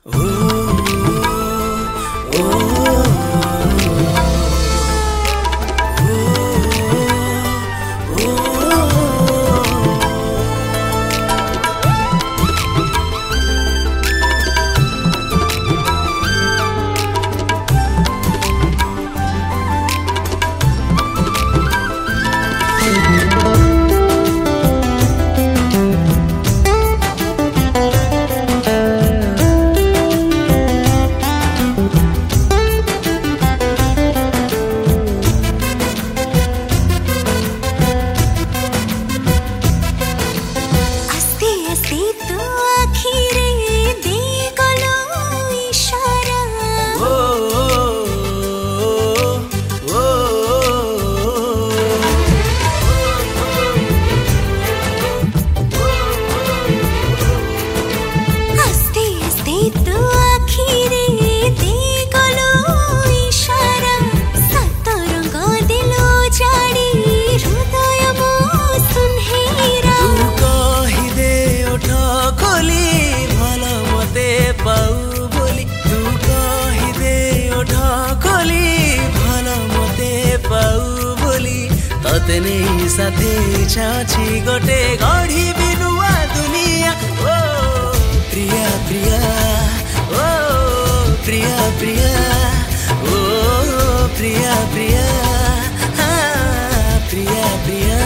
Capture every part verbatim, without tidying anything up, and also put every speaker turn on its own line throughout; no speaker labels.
तते नहीं साथे छाछी गोटे गढ़ी बिनुआ दुनिया ओ प्रिया प्रिया ओ प्रिया प्रिया ओ प्रिया प्रिया हाँ प्रिया प्रिया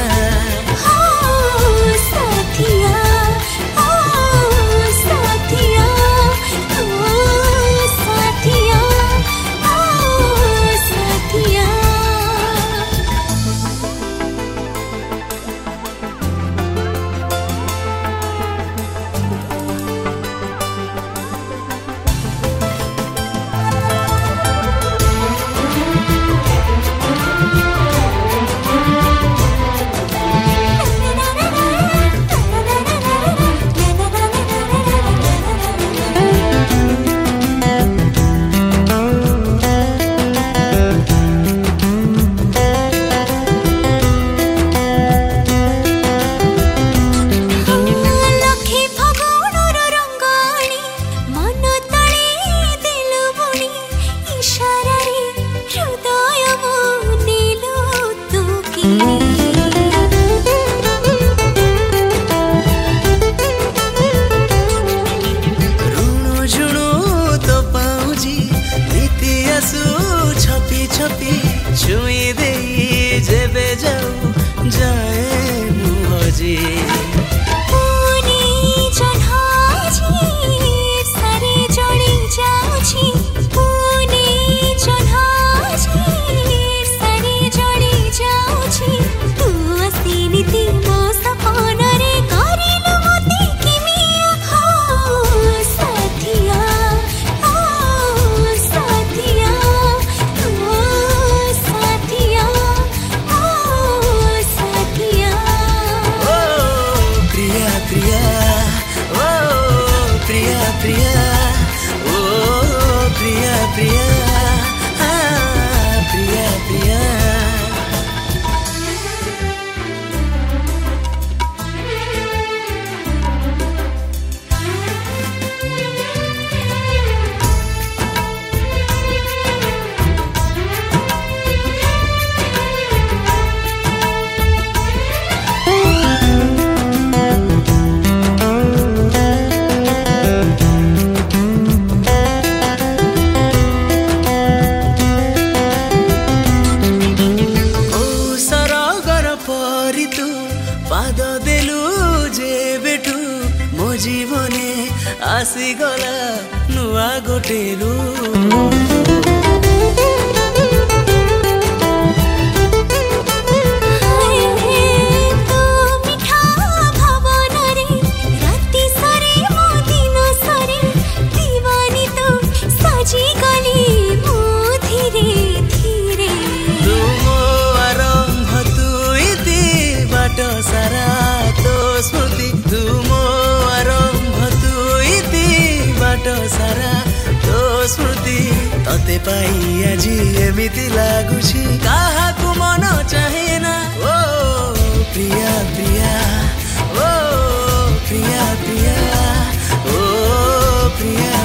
छुई दे जेबे जाऊ जाए मुहजी
पुनी जन्हाजी सारे जोड़ी जाऊची पुनी जन्हाजी सारे जोड़ी जाऊची तू आसी नीति मो सपन रे करिलु मते किमिया हो साथिया हो साथिया
प्रिया ओ प्रिया प्रिया हाँ प्रिया प्रिया पाद देलु जे बेटू मो जीवने आसी गला नुआ गोटेलु सारा तो स्मृति तुमो आरंभ तु इति बाट सारा तो स्मृति तते पाई आजी एमिति लागुछि काहाकु मन चाहे ना ओ प्रिया प्रिया ओ प्रिया प्रिया ओ प्रिया